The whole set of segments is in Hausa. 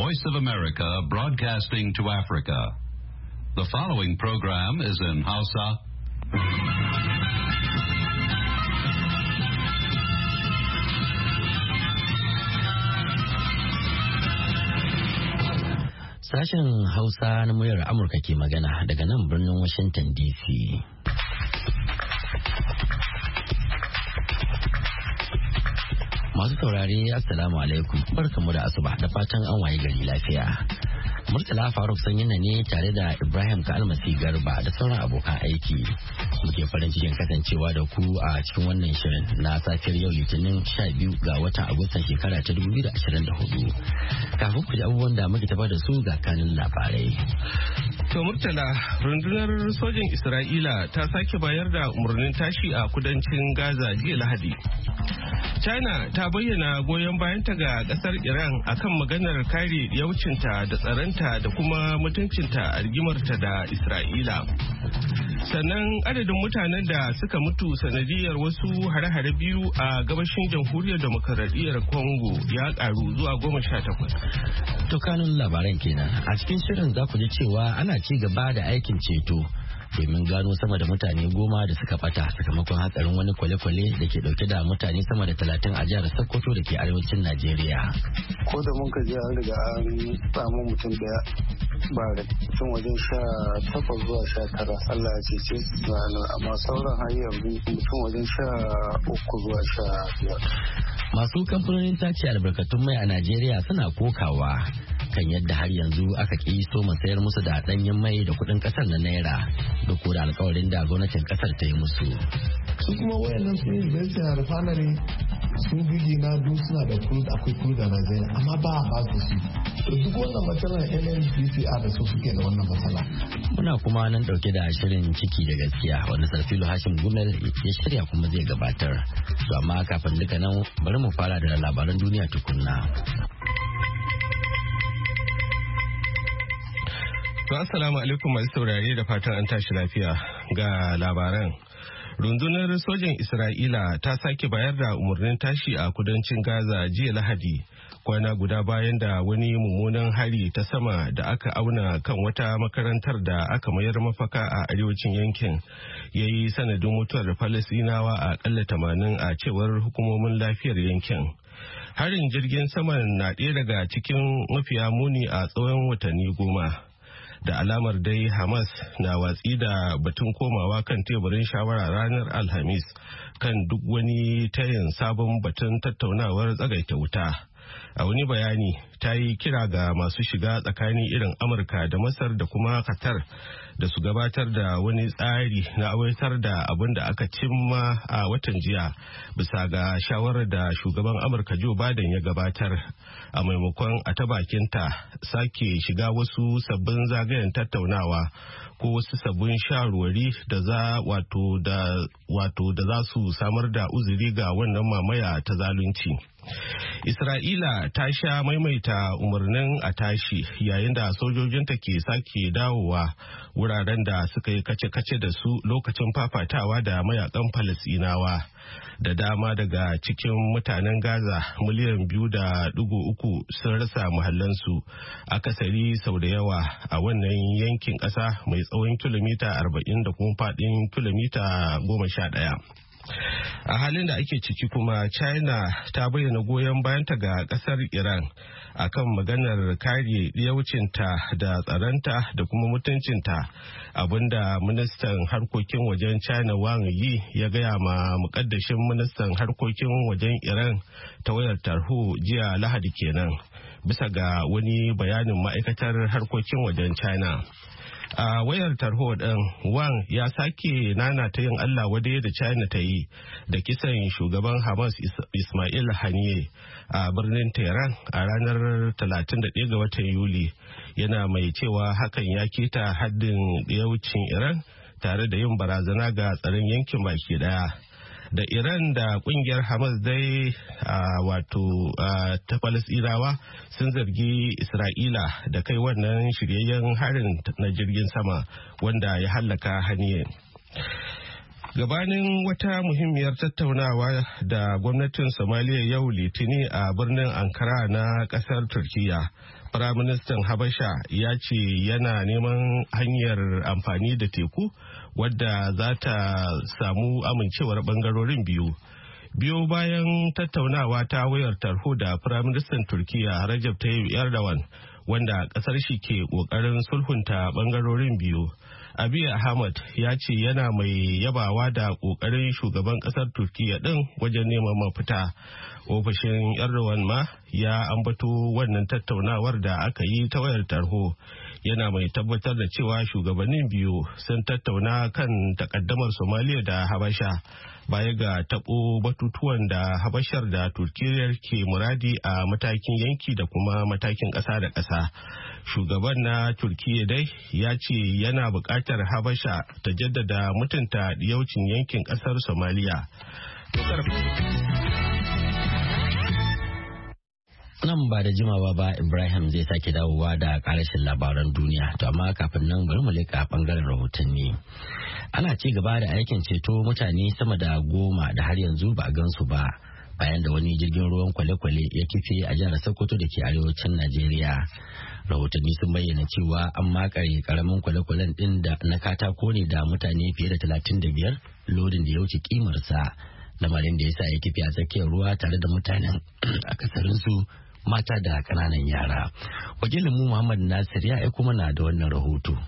Voice of America broadcasting to Africa. The following program is in Hausa. Sashen Hausa na muryar Amurka ke magana daga nan birnin Washington DC. Masu saurare Assalamu alaikum, barkamu da asuba da fatan an waye gari lafiya. Murtala Faruk Sanyina ne tare da Ibrahim Kalmasi Garba da sauran abokan aiki. Muke farin cikin kasancewa da ku a cikin wannan shirin na safiyar yau Litinin 12 ga watan Agustan shekara ta 2024. Kafin ku ji abubuwan da muke tafa da su ga kanin labarai. To Murtala, rundunar sojin Isra'ila ta sake bayar da umarnin tashi a kudancin Gaza jiya Lahadi. China ta bayyana goyon bayanta ga kasar Iran akan maganar kare yaucinta da tsaronta da kuma mutuncinta a rigimarta da Isra'ila. Sannan adadin mutanen da suka mutu sanadiyar wasu hare-hare biyu a gabashin jamhuriyar demokaradiyyar Congo ya karu zuwa 18. To kanun labaran kenan. A cikin shirin za ku ji cewa ana ci gaba da aikin ceto domin gano sama da mutane 10 da suka bata sakamakon hatsarin wani kwale-kwale da ke dauke da mutane sama da 30 a jihar Sokoto da ke arewacin Najeriya. Ko da mun ka je an riga an samu mutum daya ba da tun wajen 18 zuwa 19 Allah ya cece su amma sauran har yanzu mutum wajen 13 zuwa 15. Masu kamfanonin tace albarkatun mai a Najeriya suna kokawa kan yadda har yanzu aka ƙi so sayar musu da ɗanyen mai da kuɗin ƙasar na naira duk da alƙawarin da gwamnatin ƙasar ta yi musu. Su kuma wayannan su yi zai da refinery sun gigi na duk suna da crude akwai crude a Najeriya amma ba a ba su. To duk wannan matsalar NNPCL da su suke da wannan matsala. Muna kuma nan ɗauke da shirin ciki da gaskiya wanda Sarfilu Hashim Gumel ya shirya kuma zai gabatar. To amma kafin duka nan bari mu fara da labaran duniya tukunna. To assalamu alaikum masu saurare da fatan an tashi lafiya ga labaran. Rundunar sojin Isra'ila ta sake bayar da umarnin tashi a kudancin Gaza jiya Lahadi, kwana guda bayan da wani mummunan hari ta sama da aka auna kan wata makarantar da aka mayar mafaka a arewacin yankin ya yi sanadin mutuwar Falasɗinawa a akalla 80 a cewar hukumomin lafiyar yankin. Harin jirgin saman na ɗaya daga cikin mafiya muni a tsawon watanni 10. Da alamar dai Hamas na watsi da batun komawa kan teburin shawara ranar Alhamis kan duk wani tayin sabon batun tattaunawar tsagaita wuta. A wani bayani ta yi kira ga masu shiga tsakani irin Amurka da Masar da kuma Qatar da su gabatar da wani tsari na awaitar da abin da aka cimma a watan jiya bisa ga shawarar da shugaban Amurka Joe Biden ya gabatar a maimakon a ta bakinta sake shiga wasu sabbin zagayen tattaunawa ko wasu sabbin shawarwari da za su samar da uzuri ga wannan mamaya ta zalunci. Isra'ila ta sha maimaita umarnin a tashi yayin da sojojinta ke sake dawowa wuraren da suka yi kace-kace da su lokacin fafatawa da mayakan Falasɗinawa. Da dama daga cikin mutanen Gaza miliyan 2.3 sun rasa muhallansu akasari sau da yawa a wannan yankin ƙasa mai tsawon kilomita 40 da kuma faɗin kilomita 11. A halin da ake ciki kuma China ta bayyana goyon bayanta ga kasar Iran akan maganar kare yaucinta da tsaronta da kuma mutuncinta, abinda ministan harkokin wajen China Wang Yi ya gaya ma mukaddashin ministan harkokin wajen Iran ta wayar tarho jiya Lahadi kenan bisa ga wani bayanin ma'aikatar harkokin wajen China. A wayar tarho ɗin Wang ya sake nana ta yin Allah wadai da China ta yi da kisan shugaban Hamas Ismail Haniyeh a birnin Tehran a ranar 31 ga watan Yuli, yana mai cewa hakan ya keta haddin yaucin Iran tare da yin barazana ga tsaron yankin baki daya. Da Iran da kungiyar Hamas dai ta Falasɗinawa sun zargi Isra'ila da kai wannan shiryayyen harin na jirgin sama wanda ya hallaka Haniyeh. Gabanin wata muhimmiyar tattaunawa da gwamnatin Somaliya yau Litini a birnin Ankara na kasar Turkiya, Firaministan Habasha ya ce yana neman hanyar amfani da teku wadda za ta samu amincewar bangarorin biyu. Biyo bayan tattaunawa ta wayar tarho da Firaministan Turkiya Recep Tayyip Erdogan, wanda kasar shi ke kokarin sulhunta bangarorin biyu. Abiy Ahmed ya ce yana mai yabawa da kokarin shugaban kasar Turkiya din wajen neman mafita. Ofishin Erdogan ma ya ambato wannan tattaunawar da aka yi ta wayar tarho, yana mai tabbatar da cewa shugabannin biyu sun tattauna kan takaddamar Somaliya da Habasha, baya ga tabo batutuwan da Habashar da Turkiyya ke muradi a matakin yanki da kuma matakin ƙasa da ƙasa. Shugaban na Turkiyya dai ya ce yana buƙatar Habasha ta jaddada mutunta yaucin yankin ƙasar Somaliya. Nan ba da jimawa ba Ibrahim zai sake dawowa da karashin labaran duniya, to amma kafin nan bari mu leka bangaren rahotanni. Ana ci gaba da aikin ceto mutane sama da 10 da har yanzu ba a gansu ba, bayan da wani jirgin ruwan kwale-kwale ya kife a jihar Sokoto da ke arewacin Najeriya. Rahotanni sun bayyana cewa an makare karamin kwale-kwalen din da na katako ne da mutane fiye da 35, lodin da ya wuce kimarsa, lamarin da ya sa ya kife a tsakiyar ruwa tare da mutanen akasarinsu mata da kananan yara. Wakilin mu Muhammad Nasir ya aiko mana da wannan rahoto.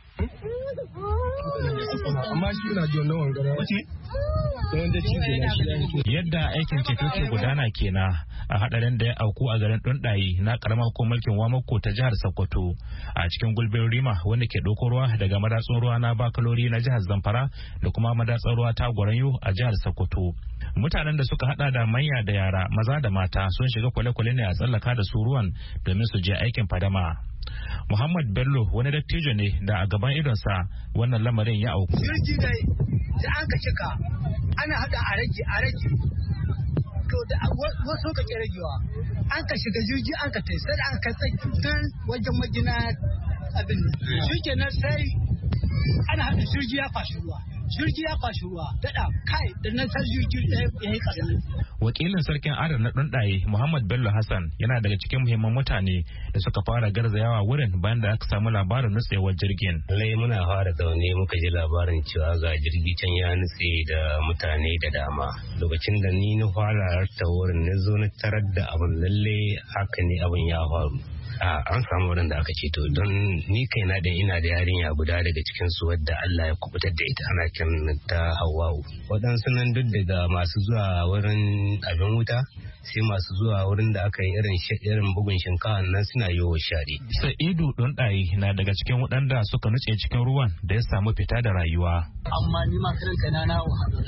Yadda aikin ceto ke gudana kenan a hadarin da ya auku a garin Dundayi na karamar mulkin Wamako ta jihar Sokoto a cikin gulbin Rima, wanda ke ɗauko ruwa daga madatsun ruwa na Bakalori na jihar Zamfara da kuma madatsun ruwa ta Gwaranyo a jihar Sokoto. Mutanen da suka hada da manya da yara, maza da mata, sun shiga kwale-kwale ne a tsallaka da su ruwan domin su je aikin fadama. Muhammad Bello wani dattijo ne da a gaban idonsa wannan lamarin ya auku. Jirgi dai da aka cika ana hada a rage to da wasu ka ragewa an ka shiga jirgi an ka tai sai an ka tsan wajen magina abin shikenan sai ana hada jirgi ya fashi ruwa daɗa kai da nan sai jirgi ya yi ƙasa. Wakilin sarkin adar na Dundaye Muhammad Bello Hassan yana daga cikin muhimman mutane da suka fara garzayawa wurin bayan da aka samu labarin nutsewar jirgin. Lallai muna fara zaune muka ji labarin cewa ga jirgi can ya nutse da mutane da dama. Lokacin da ni na fara ta wurin na zo na tarar da abin lalle haka ne abin ya faru. An samu wurin da aka ceto don ni kaina da ina da yarinya guda daga cikin su wadda Allah ya kubutar da ita, ana kiran ta Hawwa'u. Waɗansu nan duk daga masu zuwa wurin abin wuta sai masu zuwa wurin da aka yi irin bugun shinkawa nan suna yi wa share. Sa'idu Dundayi na daga cikin waɗanda suka nutse cikin ruwan da ya samu fita da rayuwa. Amma ni ma kiran kaina na wahala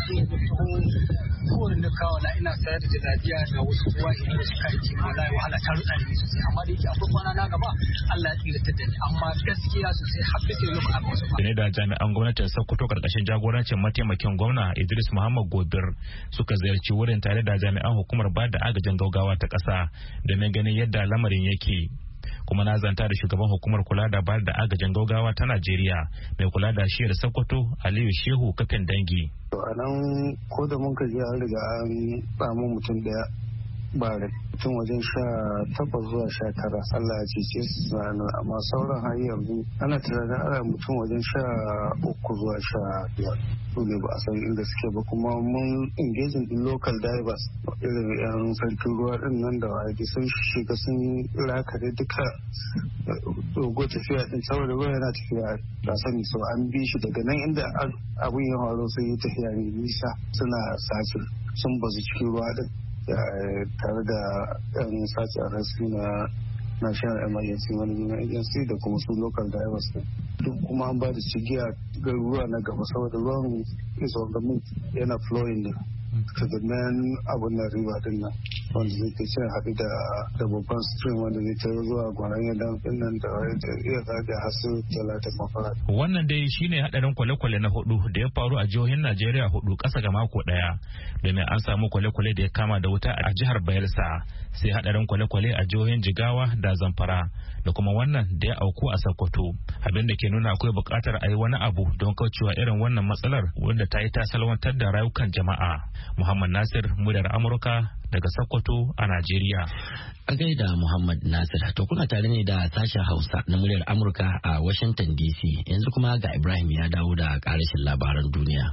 ko da kawo na ina sayar da lafiya da wasu kuwa idan da suka yi wallahi wahala ta rutsa ni sosai, amma da yake akwai kwana na gaba Allah ya tsira da ni, amma gaskiya sosai har da lokacin aka wasu. Ne da jami'an gwamnatin Sokoto karkashin jagorancin mataimakin gwamna Idris Muhammad Gobir suka ziyarci wurin tare da jami'an hukumar ba da agajin gaugawa ta ƙasa domin ganin yadda lamarin yake. Kuma na zanta da shugaban hukumar kula da bayar da agajin gaugawa ta Najeriya mai kula da shiyar Sokoto Aliyu Shehu Kafin Dangi. A nan ko da mun kaji an riga an samu mutum daya ba da mutum wajen 18 zuwa 19 Allah ya cece su amma sauran har yanzu ana tunanin ana mutum wajen 13 zuwa 15 su ne ba a san inda suke ba, kuma mun engaging din local divers irin yan sarkin ruwa din nan da waje sun shiga sun rakare duka dogo tafiya din saboda ruwa yana tafiya da sani, so an bi shi daga nan inda abun ya faru sai ya tafiya ne nisa suna sace sun bazu cikin ruwa din tare da yan sace a rasu na National Emergency Management Agency da kuma su local divers duk kuma an ba da cigiya ga ruwa na gaba saboda ruwan is on the move yana flowing ne to the main abun na river din nan. wanda zai ke cin haɗu da babban stream wanda zai ta zuwa gwaran dam ɗin nan da iya zaga hasu talatin mafara. Wannan dai shine haɗarin kwale-kwale na 4 da ya faru a jihohin Najeriya 4 ƙasa ga mako ɗaya, domin an samu kwale-kwale da ya kama da wuta a jihar Bayelsa, sai haɗarin kwale-kwale a jihohin Jigawa da Zamfara, da kuma wannan da ya auku a Sokoto, abin da ke nuna akwai buƙatar a yi wani abu don kaucewa irin wannan matsalar wanda ta yi ta salwantar da rayukan jama'a. Muhammad Nasir, muryar Amurka daga Sokoto a Najeriya. A gaida Muhammad Nasir, to kuna tare ne da sashen Hausa na muryar Amurka a Washington DC. Yanzu kuma ga Ibrahim ya dawo da ƙarashin labaran duniya.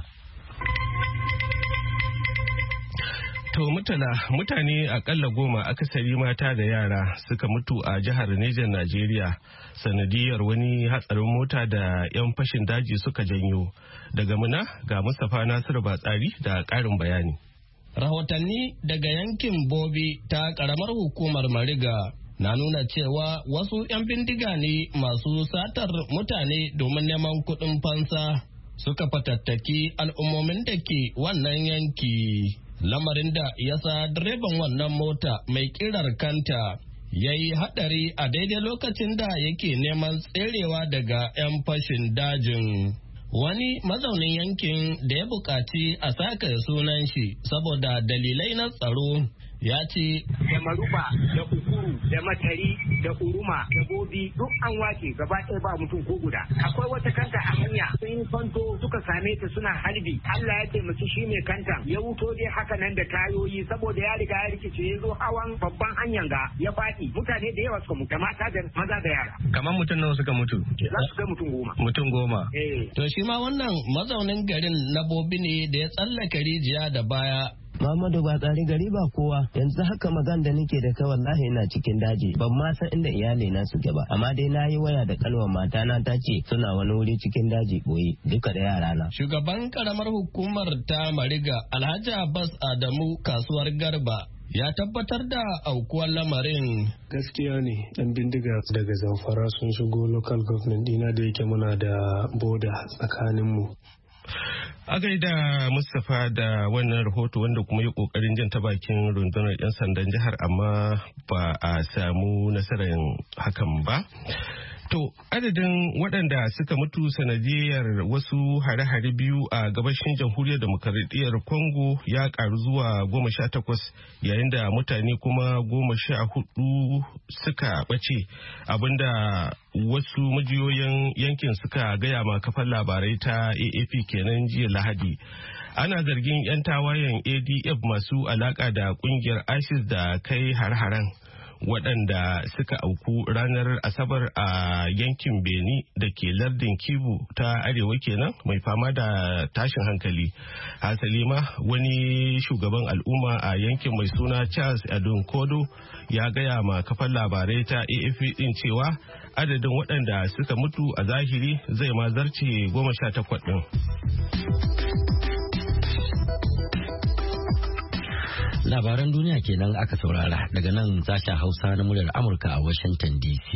To mutane akalla 10 akasari mata da yara suka mutu a jihar Niger Najeriya sanadiyar wani hatsarin mota da 'yan fashin daji suka janyo. Daga Muna ga Mustapha Nasiru Batsari da ƙarin bayani. Rahotanni daga yankin Bobi ta ƙaramar hukumar Mariga na nuna cewa wasu 'yan bindiga ne masu satar mutane domin neman kuɗin fansa suka fatattaki al'ummomin da ke wannan yanki. Lamarin da ya sa direban wannan mota mai kirar kanta ya yi haɗari a daidai lokacin da yake neman tserewa daga 'yan fashin dajin. Wani mazaunin yankin da ya buƙaci a saka sunan shi saboda dalilai na tsaro ya ce da Maruba da Ukuru da Matari da Uruma da Bobi duk an wace gaba ɗaya ba mutum ko guda. Akwai wata kanta a hanya sun fanto suka same ta suna harbi. Allah ya taimaki shi mai kanta ya wuto dai haka nan da tayoyi saboda ya riga ya rikice ya zo hawan babban hanyar ga ya faɗi. Mutane da yawa suka mutu, mata da maza da yara. Kamar mutum nawa suka mutu? Za su kai mutum 10. Mutum 10. To shi ma wannan mazaunin garin na Bobi ne da ya tsallaka rijiya da baya. Muhammadu ba tsari gari ba kowa, yanzu haka magan da nake da kai wallahi ina cikin daji, ban ma san inda iyali na suke ba, amma dai na yi waya da kalmar mata na ta ce suna wani wuri cikin daji boye duka da yara na. Shugaban karamar hukumar ta Mariga Alhaji Abbas Adamu kasuwar Garba ya tabbatar da aukuwar lamarin. Gaskiya ne ɗan bindiga daga Zamfara sun shigo local government dina da yake muna da boda tsakaninmu. A gaida Mustapha da wannan rahoto wanda kuma yi kokarin jin ta bakin rundunar 'yan sandan jihar amma ba a samu nasarar hakan ba. To, adadin waɗanda suka mutu sanadiyar wasu hare-hare biyu a gabashin jamhuriyar demokaradiyyar Congo ya ƙaru zuwa 18 yayin da mutane kuma 14 suka ɓace, abinda wasu majiyoyin yankin suka gaya ma kafar labarai ta AAP kenan jiya Lahadi. Ana zargin 'yan tawayen ADF masu alaƙa da ƙungiyar ISIS da kai har-haren, waɗanda suka auku ranar Asabar a yankin Beni da ke lardin Kivu ta arewa kenan mai fama da tashin hankali. Hasali ma wani shugaban al'umma a yankin mai suna Charles Adon Kodo ya gaya ma kafar labarai ta AFP din cewa adadin waɗanda suka mutu a zahiri zai ma zarce 18 ɗin. Labaran duniya kenan aka saurara daga nan sashen Hausa na muryar Amurka a Washington DC.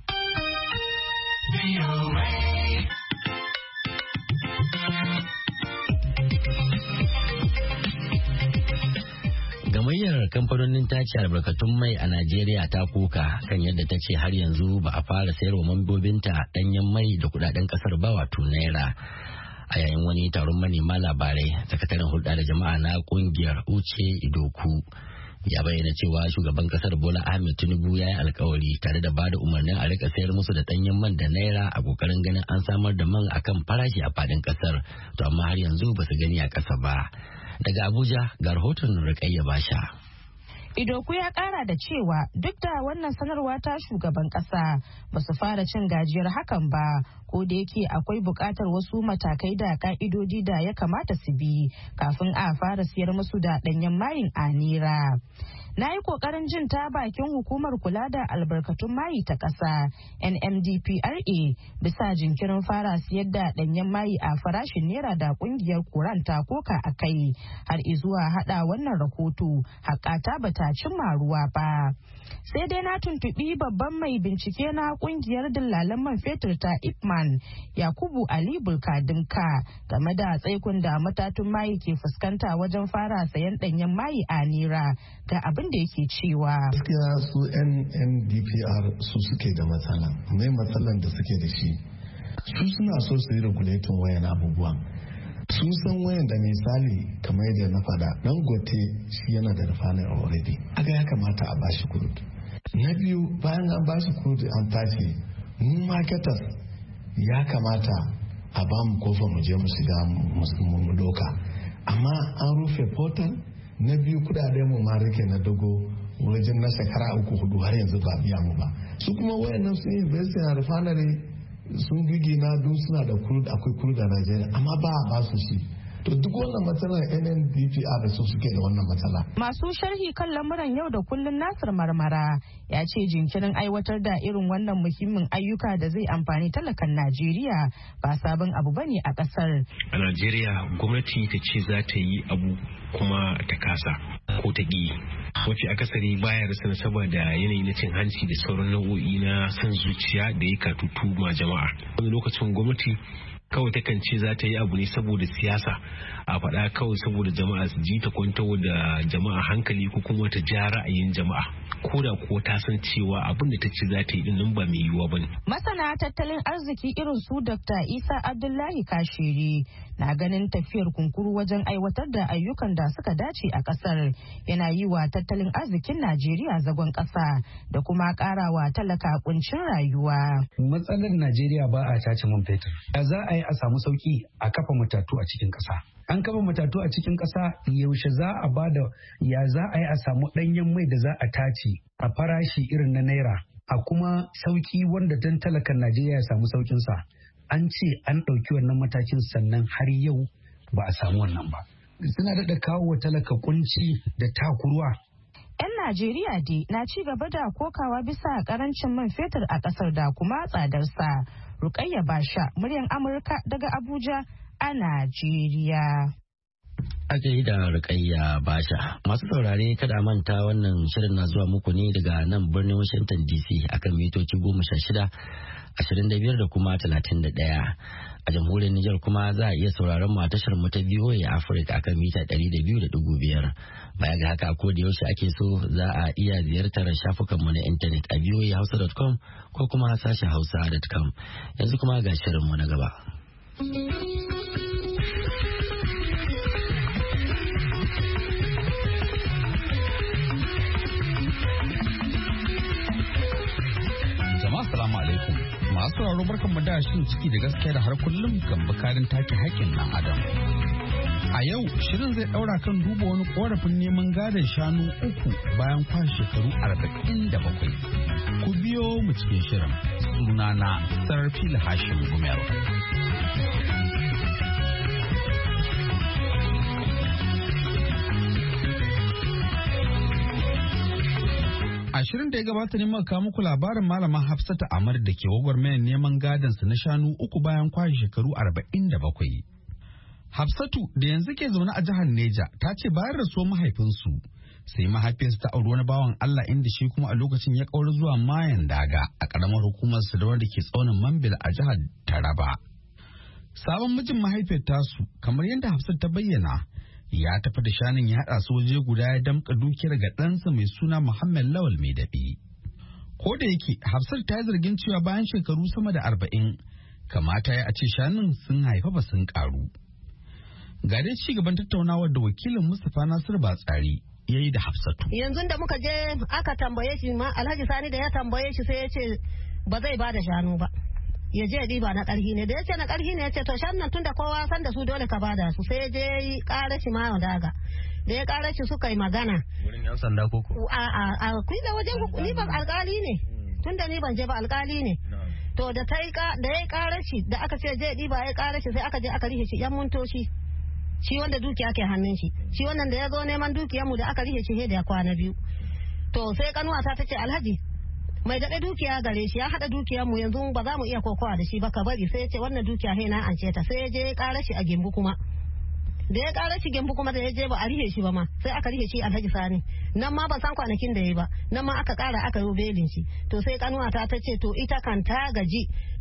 Gamayyar kamfanonin tace albarkatun mai a Najeriya ta koka kan yadda ta ce har yanzu ba a fara sayarwa mambobinta ɗanyen mai da kudaden kasar ba, wato naira. A yayin wani taron manema labarai, sakataren hulɗa da jama'a na kungiyar Uche Idoku ya bayyana cewa shugaban kasar Bola Ahmed Tinubu ya yi alkawari tare da bada umarnin a rika sayar musu da ɗanyen man da naira a kokarin ganin an samar da man akan farashi a fadin kasar, to amma har yanzu ba su gani a ƙasa ba. Daga Abuja ga rahoton Rukayya Basha. Idoku ya kara da cewa duk da wannan sanarwa ta shugaban kasa ba su fara cin gajiyar hakan ba, ko da yake akwai bukatar wasu matakai da ka'idodi da ya kamata su bi kafin a fara siyar musu da danyen mayin a naira. Na yi kokarin jin ta bakin hukumar kula da albarkatun mayi ta ƙasa NMDPRA bisa jinkirin fara siyar da ɗanyen mayi a farashin naira da ƙungiyar Kuran ta koka a kai har izuwa haɗa wannan rahoto haƙata bata cimma ruwa ba. Sai dai na tuntuɓi babban mai bincike na ƙungiyar dillalan man fetur ta Ipman Yakubu Ali Bulkadinka game da tsaikun da matatun mayi ke fuskanta wajen fara sayan ɗanyen mayi a naira ga abin inda yake cewa gaskiya su NNDPR su suke da matsala. Mai matsalan da suke da shi su suna so su yi regulatin wayan abubuwa. Sun san wayan da misali kamar yadda na faɗa Dangote shi yana da refinery already. Aga ya kamata a bashi crude. Na biyu bayan an bashi crude an tashi mu marketers ya kamata a ba mu kofa mu je mu shiga mu doka. Amma an rufe portal. Na biyu kudaden mu ma rike na dogo wajen na shekara 3-4 har yanzu ba biya mu ba. Su kuma wayannan sun yi investing a refinery sun gigina duk suna da akwai crude a Najeriya amma ba a basu shi. To duk wannan matsalar NNDPR da su suke da wannan matsala. Masu sharhi kan lamuran yau da kullun Nasir Marmara ya ce jinkirin aiwatar da irin wannan muhimmin ayyuka da zai amfani talakan Najeriya ba sabon abu bane a kasar. A Najeriya gwamnati ta ce za ta yi abu kuma ta kasa ko ta ƙi. Wace akasari baya rasa nasaba da yanayi na cin hanci da sauran nau'o'i na son zuciya da ya katutu ma jama'a. Wani lokacin gwamnati kawai takan ce za ta yi abu ne saboda siyasa a faɗa kawai saboda jama'a su ji ta kwantar da jama'a hankali ko kuma ta ja ra'ayin jama'a ko da kuwa ta san cewa abin da ta ce za ta yi din ba mai yiwuwa ba ne. Masana tattalin arziki irin su Dr. Isa Abdullahi Kashiri na ganin tafiyar kunkuru wajen aiwatar da ayyukan da suka dace a kasar yana yi wa tattalin arzikin Najeriya zagon ƙasa da kuma ƙarawa talaka kuncin rayuwa. Matsalar Najeriya ba a tace man fetur. Za a yi a samu sauki a kafa matatu a cikin ƙasa. An kafa matatu a cikin ƙasa yaushe za a bada ya za a yi a samu ɗanyen mai da za a tace a farashi irin na naira a kuma sauki wanda dan talakan Najeriya ya samu saukinsa. An ce an ɗauki wannan matakin sannan har yau ba a samu wannan ba. Suna daɗa kawo wa talaka kunci da takurwa. 'Yan Najeriya dai na ci gaba da kokawa bisa karancin man fetur a ƙasar da kuma tsadarsa. Rukayya Basha, muryar Amurka daga Abuja a Najeriya. Aka yi da Rukayya Basha. Masu saurare kada manta wannan shirin na zuwa muku ne daga nan birnin Washington DC akan mitoci 16, 25 da kuma 31. A jamhuriyar Nijar kuma za a iya sauraron mu a tashar mu ta VOA Africa akan mita 200.5. Baya ga haka ko da yaushe ake so za a iya ziyartar shafukan mu na intanet a voahausa.com ko kuma sashen hausa.com. Yanzu kuma ga shirin mu na gaba. Jama'a assalamu alaikum. Masu sauraro barkanmu da shirin ciki da gaskiya da har kullum kan bukarin take haƙƙin ɗan adam. A yau shirin zai ɗaura kan duba wani ƙorafin neman gadon shanu 3 bayan kwashe shekaru 47. Ku biyo mu cikin shirin. Sunana Sarfil Hashim Gumel. A shirin da ya gabata ne muka kawo muku labarin malama Hafsatu Amar da ke gwagwarmayar neman gadonsa na shanu 3 bayan kwashe shekaru 47. Hafsatu da yanzu ke zaune a jihar Neja ta ce bayan rasuwar mahaifinsu sai mahaifiyarsa ta auri wani bawan Allah inda shi kuma a lokacin ya kaura zuwa Mayan Daga a karamar hukumar Sadawar da ke tsaunin Mambil a jihar Taraba. Sabon mijin mahaifiyar tasu kamar yadda Hafsatu ta bayyana ya tafi da shanun ya haɗa su waje guda ya damƙa dukiyar ga ɗansa mai suna Muhammad Lawal mai daɓe. Ko da yake Hafsat ta yi zargin cewa bayan shekaru sama da 40 kamata ya a ce shanun sun haifa ba sun ƙaru. Ga dai ci gaban tattaunawar da wakilin Mustapha Nasir Batsari ya yi da Hafsatu. Yanzu da muka je aka tambaye shi ma Alhaji Sani da ya tambaye shi sai ya ce ba zai ba da shanu ba. Ya je diba na ƙarfi ne da ya ce na ƙarfi ne ya ce to shan nan tunda kowa san da su dole ka bada su sai je yi ƙara shi ma daga da ya ƙara shi suka yi magana wurin yan sanda koko a kuyi da wajen ni ban alƙali ne tunda ni ban je ba alƙali ne to da ya yi ƙara shi da aka ce je diba ya ƙara shi sai aka je aka rihe shi yan muntoshi shi wanda dukiya ke hannun shi wannan da ya zo neman dukiyarmu da aka rihe shi da ya kwana 2 to sai kanuwata ta ce Alhaji mai daɗe dukiya gare shi ya haɗa dukiyar mu yanzu ba za mu iya kokowa da shi ba ka bari sai ya ce wannan dukiya he na ance ta sai ya je ya ƙara shi a Gembu kuma da ya ƙara shi Gembu kuma da ya je ba a rihe shi ba ma sai aka rihe shi Alhaji Sani nan ma ban san kwanakin da ya ba nan ma aka ƙara aka yi belin shi to sai kanuwata ta ce to ita kan ta gaji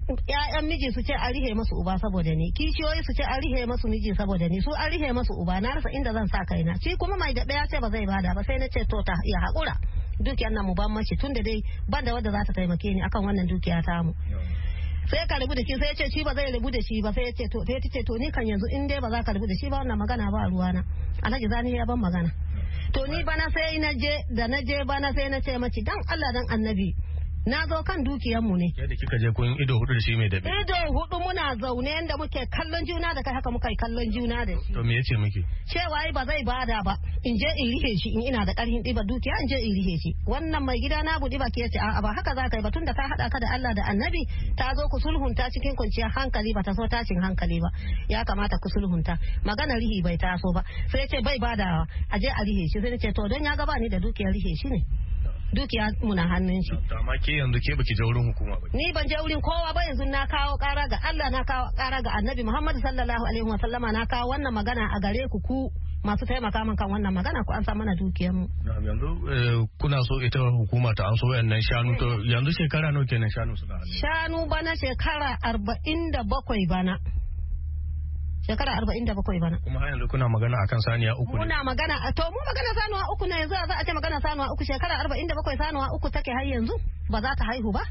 ƴaƴan miji su ce an rihe masu uba saboda ni, kishiyoyi su ce an rihe masu miji saboda ni, su an rihe masu uba, na rasa inda zan sa kaina. Shi kuma mai daɓe ya ce ba zai bada ba, sai na ce to ta ya haƙura dukiyar nan mu ban mashi, tunda dai ban da wadda za ta taimake ni akan wannan dukiya tamu. Sai ka rabu da shi, sai ya ce shi ba zai rabu da shi ba, sai ya ce to, sai ta ce to ni kan yanzu in dai ba za ka rabu da shi ba wannan magana ba ruwana. Alhaji Zani ya ban magana. To ni bana sai na je bana sai na ce mace dan Allah dan Annabi na zo kan dukiyanmu ne. Yadda kika je kun ido hudu da shi mai dabe. Ido hudu muna zaune yanda muke kallon juna da kai haka muka yi kallon juna da shi. To me yace miki? Cewa ba zai bada ba in je in rihe shi in ina da karhin ɗiba dukiya in je in rihe shi. Wannan mai gida na buɗi baki yace a'a ba haka za ka yi ba tunda ta haɗa ka da Allah da Annabi ta zo ku sulhunta cikin kwanciyar hankali ba ta so tashin hankali ba. Ya kamata ku sulhunta. Magana rihi bai taso ba. Sai yace bai badawa a je a rihe shi sai nace to don ya ga ba ni da dukiyar rihe shi ne. Dukiya muna hannun shi. Amma ke yanzu ke baki je wurin hukuma ba. Ni ban je wurin kowa ba, yanzu na kawo kara ga Allah, na kawo kara ga Annabi Muhammad sallallahu alaihi wa sallama, na kawo wannan magana a gare ku masu taimaka min kan wannan magana ku an sa mana dukiyar mu. Yanzu kuna so ita hukuma ta an so wayannan shanu, to yanzu shekara nawa kenan shanu suna hannu? Shanu bana shekara 47 bana. Shekara 47 bana. Kuma har yanzu kuna magana akan saniya uku ne. Muna magana to mu magana sanuwa uku ne, yanzu za a ce magana sanuwa uku, shekara 47 sanuwa uku take har yanzu ba za ta haihu ba.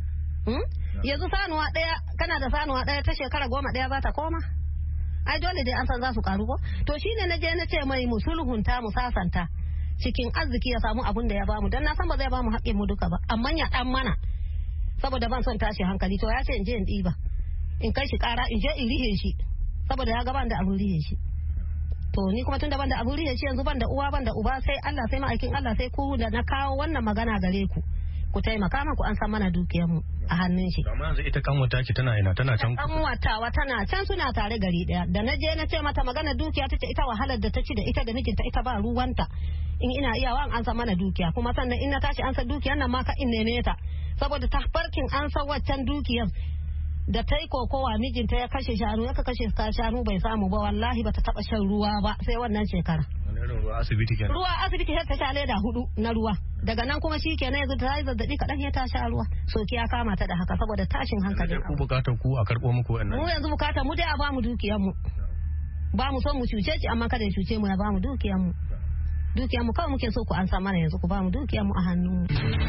Yanzu sanuwa ɗaya kana da sanuwa ɗaya ta shekara 11 za ta koma. Ai dole dai an san za su karu ko. To shine na je na ce mai mu sulhunta mu sasanta cikin arziki ya samu abun da ya bamu, dan na san ba zai bamu haƙƙin mu duka ba, amma ya dan mana saboda ban son tashi hankali. To ya ce in je in ɗiba in kai shi ƙara in je in rihe shi saboda ya gaban da abun rihe shi. To ni kuma tun da ban da abun rihe shi yanzu ban da uwa ban da uba, sai Allah sai ma'aikin Allah sai ku da na kawo wannan magana gare ku taimaka min ku an san mana dukiyar mu a hannun shi. Amma yanzu ita kanwata ki tana ina, tana can? Kanwatawa tana can, suna tare gari daya. Da na je na ce mata magana dukiya tace ita wahalar da ta ci da ita da mijinta ita ba ruwanta, in ina iyawa an san mana dukiya, kuma sannan in na tashi an san dukiyar nan ma ka in neme ta saboda ta farkin an san waccan dukiyar da ta yi kokowa mijinta ya kashe shanu, ya kashe shanu bai samu ba, wallahi bata taba shan ruwa ba sai wannan shekara. Ruwa asibiti kenan. Ruwa asibiti sai ta sha leda 4 na ruwa, daga nan kuma shikenan yanzu ta yi zazzabi kadan ya ta sha ruwa, soki ya kama ta da haka saboda tashin hankali. Ku bukatar ku a karbo muku wannan? Mu yanzu bukatar mu dai a bamu dukiyar mu, ba mu son mu cuce shi amma kada ya cuce mu, ya bamu dukiyar mu. Dukiyar mu kawai muke so ku an sa mana yanzu, ku bamu dukiyar mu a hannun mu.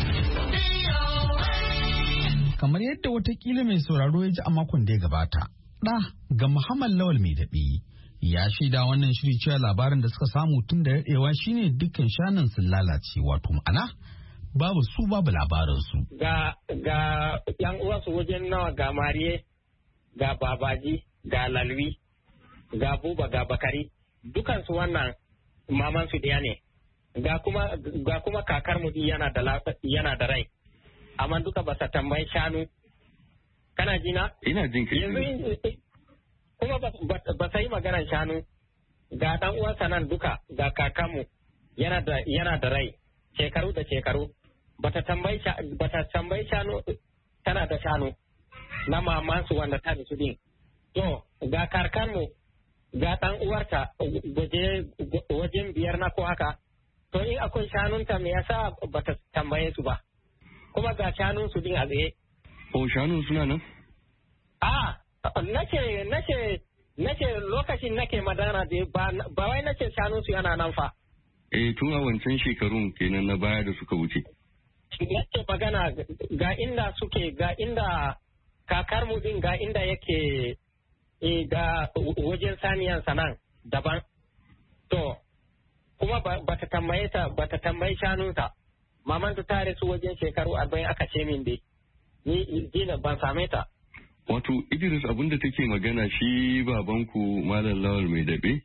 Kamar yadda watakila mai sauraro ya ji a makon da ya gabata, ɗa ga Muhammad Lawal mai daɓe ya shaida wannan shiri cewa labarin da suka samu tun da daɗewa shine dukkan shanun sun lalace, wato ma'ana babu su babu labarinsu. Ga yan uwansu wajen nawa, ga Mariye, ga Babaji, ga Lalwi, ga Buba, ga Bakari, dukansu wannan maman su ɗaya ne. Ga kuma kakar mu yana da rai. Amma duka ba sa tambayi shanu. Kana jina? Ina jin kai. Yanzu kuma ba sa yi maganar shanu. Ga dan uwansa nan duka, ga kakanmu yana da rai, shekaru da shekaru. Bata tambayi shanu, tana da shanu na mamansu wanda ta su din. To ga karkanmu, ga dan uwarta wajen 5 na ko haka. To in akwai shanunta me yasa bata tambaye su ba? Kuma ga shanun su din a tsaye. O shanun suna nan? Nace lokacin nake madana da ba wai nace shanun su yana nan fa. Tun a wancan shekarun kenan na baya da suka wuce. Nace magana ga inda suke, ga inda kakar mu din, ga inda yake ga wajen saniyan sanan daban. To kuma bata tambayi shanunta. Maman ta tare su wajen shekaru 40 aka ce min dai. Ni dina ban same ta. Wato Idris abinda take magana shi babanku Malam Lawal mai dabe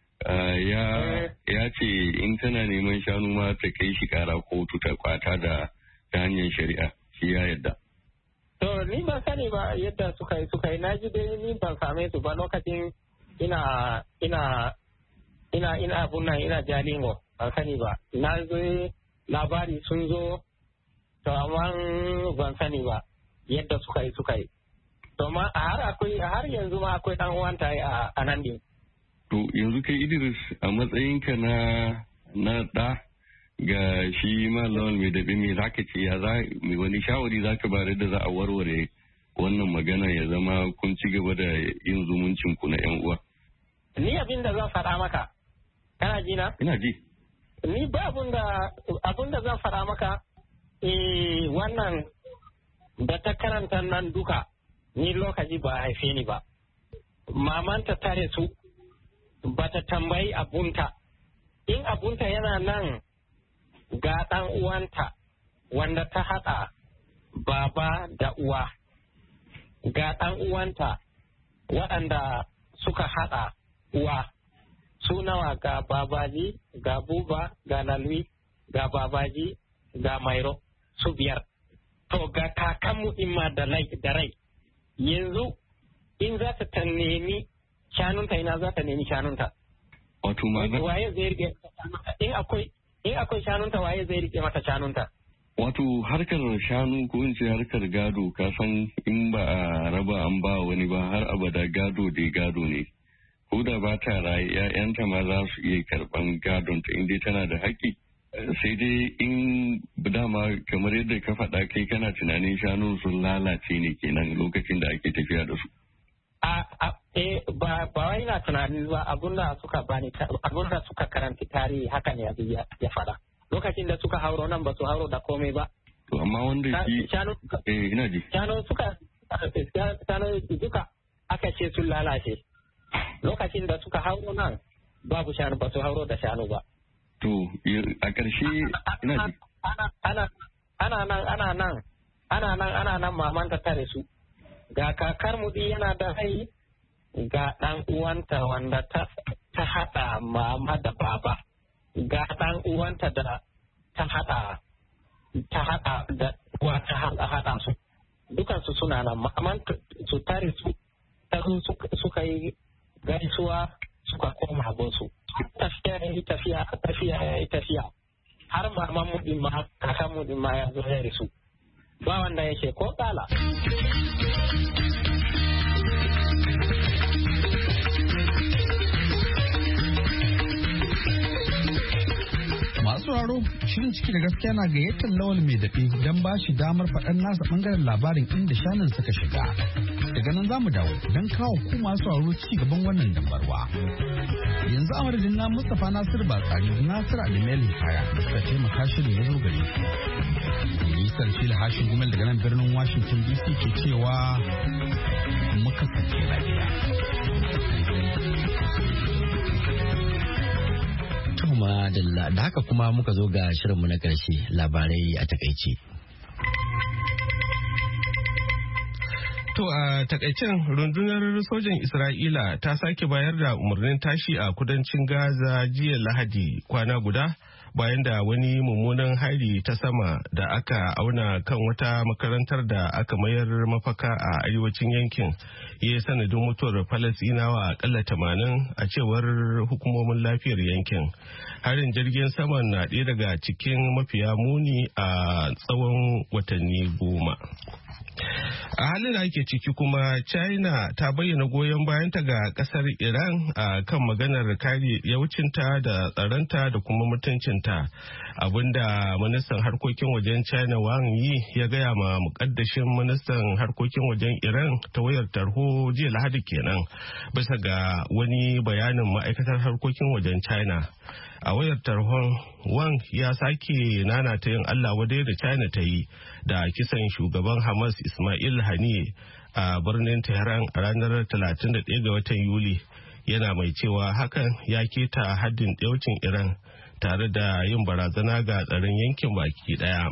ya ce in tana neman shanu ma ta kai shi kara kotu ta kwata da ta hanyar shari'a, shi ya yadda. To ni ban sani ba yadda suka yi na ji dai ni ban same su ba lokacin ina abun nan ina Jalingo, ban sani ba. Na zo labari sun zo, to amma ban sani ba yadda suka yi. To ma har yanzu ma akwai dan uwanta a nan din. To yanzu kai Idris a matsayinka na da ga shi Malam mai dabi me zaka ce wani shawari zaka bare da za a warware wannan magana ya zama kun ci gaba da yin zumuncin ku na 'yan uwa? Ni abin da zan faɗa maka, kana ji na? Ina ji. Ni ba abin da zan faɗa maka, wannan da ta karanta nan duka, ni lokaci ba haife ni ba. Mamanta tare su, ba ta tambayi abunta. In abunta yana nan ga ɗan uwanta, wanda ta haɗa baba da uwa, ga ɗan uwanta waɗanda suka haɗa uwa, su nawa ga babaji, ga buba, ga lalwi, ga babaji, ga mairo, su biyar. To ga kakanmu imma da rai, yanzu in za ta nemi shanunta, ina za ta nemi shanunta. Wato waye zai rike in akwai shanunta, waye zai rike mata shanunta? Wato harkar shanu ko in ce harkar gado, ka san in ba a raba an ba wani ba har abada gado dai gado ne. Ko da ba ta raye, 'ya'yanta ma za su iya karban gadon ta in dai tana da haƙƙi. Sai dai in dama kamar yadda ka faɗa kai kana tunanin shanu sun lalace ne kenan lokacin da ake tafiya da su. Ba wai na tunanin ba, abunda suka karanti tarihi haka ne abin ya faɗa. Lokacin da suka hauro nan ba su hauro da komai ba. To amma wanda shi ina ji. Shanu duka aka ce sun lalace. Lokacin da suka hauro nan babu shanu, ba su hauro da shanu ba. To a ƙarshe ina ji. Ana nan maman ta tare su. Ga kakar mu yana da rai, ga ɗan uwanta wanda ta haɗa mama da baba. Ga ɗan uwanta da ta haɗa da uwa ta haɗa su. Dukansu suna nan, maman su tare su, suka yi gaisuwa suka koma abinsu. Tafiya. Har maman mu ɗin ma, kakan mu ɗin ma ya zo ya risu. Ba wanda ya ce ko ƙala. Masu sauraro, shirin ciki da gaskiya na gayyatar Lawal mai daɗe don ba shi damar faɗan nasa ɓangaren labarin inda shanun suka shiga. Daga nan za mu dawo don kawo ku masu sauraro ci gaban wannan dambarwa. Yanzu a madadin na Mustapha Nasir Batsari da Nasir Alimel Haya da suka taimaka shirin ya zo gare ku. Nisar Shila Hashin Gumel daga nan birnin Washington DC ke cewa muka sake lafiya. Kuma da haka kuma muka zo ga shirinmu na ƙarshe, labarai a takaice. To a takaicen rundunar sojan Isra'ila ta sake bayar da umarnin tashi a kudancin Gaza jiya Lahadi kwana guda bayan da wani mummunan hari ta sama da aka auna kan wata makarantar da aka mayar mafaka a arewacin yankin ya yi sanadin mutuwar Falasɗinawa akalla 80 a cewar hukumomin lafiyar yankin. Harin jirgin saman na ɗaya daga cikin mafiya muni a tsawon watanni 10. A halin da ake ciki kuma China ta bayyana goyon bayanta ga kasar Iran a kan maganar kare yawacinta da tsaronta da kuma mutuncinta, abinda ministan harkokin wajen China Wang Yi ya gaya ma mukaddashin ministan harkokin wajen Iran ta wayar tarho jiya Lahadi kenan bisa ga wani bayanin ma'aikatar harkokin wajen China. A wayar tarhon, Wang ya sake nanata yin Allah wadai da China ta yi da kisan shugaban Hamas Ismail Haniyeh a birnin Tehran a ranar 31 ga watan Yuli, yana mai cewa hakan ya keta haddin ɗaucin Iran tare da yin barazana ga tsaron yankin baki ɗaya.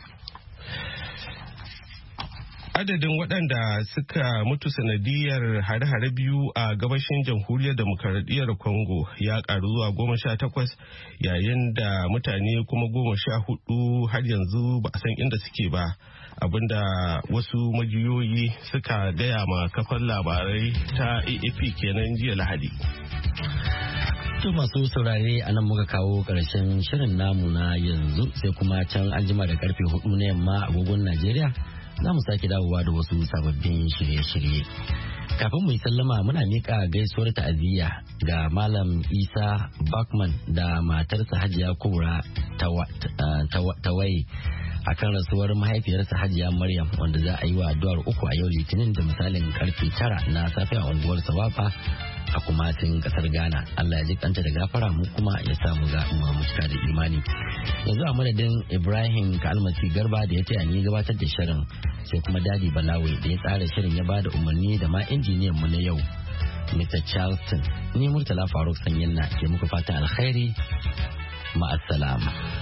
Adadin waɗanda suka mutu sanadiyar hare-hare biyu a gabashin jamhuriyar demokaradiyyar Congo ya ƙaru zuwa 18 yayin da mutane kuma 14 har yanzu ba a san inda suke ba, abinda wasu majiyoyi suka gaya ma kafar labarai ta AFP kenan jiya Lahadi. To masu saurare a nan muka kawo ƙarshen shirin namu na yanzu, sai kuma can an jima da karfe 4 na yamma agogon Najeriya za mu sake dawowa da wasu sababbin shirye-shirye. Kafin mu yi sallama muna miƙa gaisuwar ta'aziyya ga Malam Isa Bakman da matarsa Hajiya Kubra Tawaye akan rasuwar mahaifiyarsa Hajiya Maryam wanda za a yi wa addu'ar uku a yau Litinin da misalin karfe 9 na safe a unguwar Sawafa a kumatin kasar Ghana. Allah ya ji kanta da gafara mu kuma ya sa mu cika da imani. Yanzu a madadin Ibrahim Kalmasi Garba da ya taya ni gabatar da shirin, sai kuma Dadi Balawe da ya tsara shirin ya bada umarni da ma injiniyan mu na yau Mr. Charleston. Ni Murtala Faruk Sanyin na ke muku fatan alkhairi. Ma'assalama.